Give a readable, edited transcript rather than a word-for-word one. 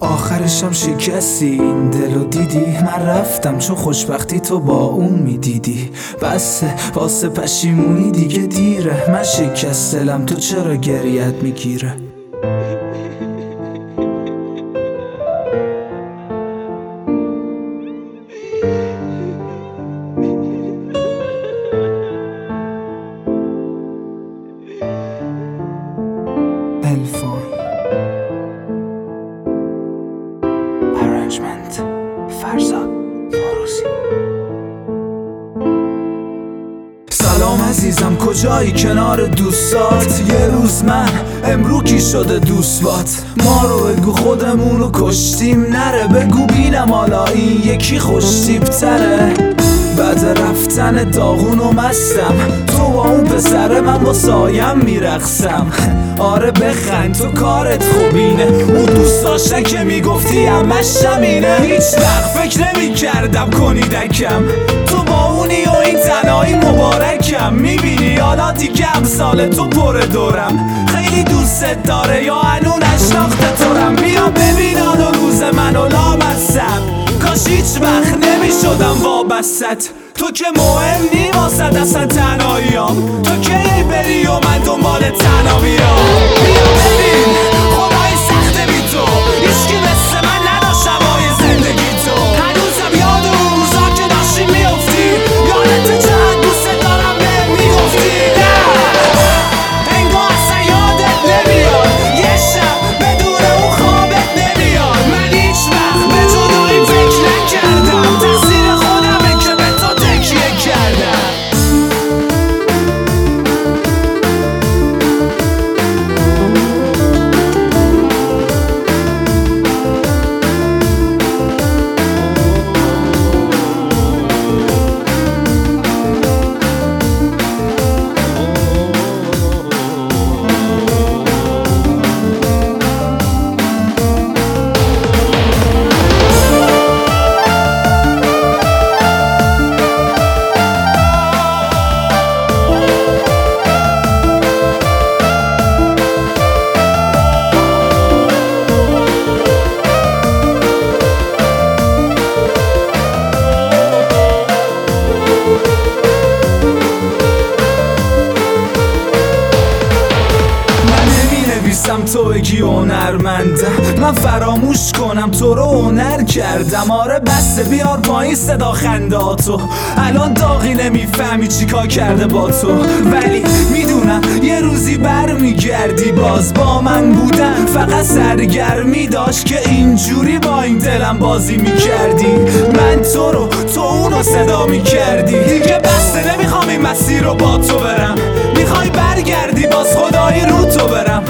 آخرشم شکستی این دلو دیدی. من رفتم چون خوشبختی تو با اون میدیدی. بسه واسه پشیمونی دیگه دیره. من شکست دلم تو چرا گریت میگیره؟ الفون ارنجمنت فرزاد نوروزی. سلام عزیزم کجایی کنار دوستات؟ یه روز من امرو کی شده دوست بات؟ ما رو بگو خودمونو کشتیم نره. بگو بینم حالا این یکی خوشتیب تره. بعد رفتن داغون و مستم تو با اون پسره من با سایم میرقصم. آره بخند تو کارت خوبینه. اون دوست داشتن که میگفتی همش همینه. هیچ وقت فکر نمی کردم کنی دکم. تو با اونی و این تنهایی مبارکم. میبینی حالا دیگه امثال تو پر دورم. خیلی دوست داره یا هنو نشناخته تورم. بیا ببین حالا روز منو لامصب. کاش هیچ وقت نمیشدم وابست. تو که مهم نی واسد اصلا تنهاییام. تو که ای بری و من دنبال تنها بیام. بیا ببین خدای سخته بی تو. هیچکی مثل من نداشت شبای زندگی تو. هنوزم یاد اون روزا که داشتی میافتی. یادت چقدر دوست دارم بهم میگفتی. نه انگار اصلا یادت نمیاد. یه شب بدون اون خوابت نمیاد. من هیچ وقت به جدایی فکر نکردم. تقصیر خودمه که به تو تکیه کردم. تو بگی هنرمندم. من فراموش کنم تو رو هنر کردم. آره بسته بیار پایین صدا خندهاتو. الان داغی نمیفهمی چیکار کرده با تو. ولی میدونم یه روزی برمیگردی باز. با من بودن فقط سرگرمی داشت که اینجوری با این دلم بازی میکردی. من تو رو تو اونو صدا میکردی. دیگه بسته نمیخوام این مسیر رو با تو برم. میخوای برگردی باز خدایی رو تو برم.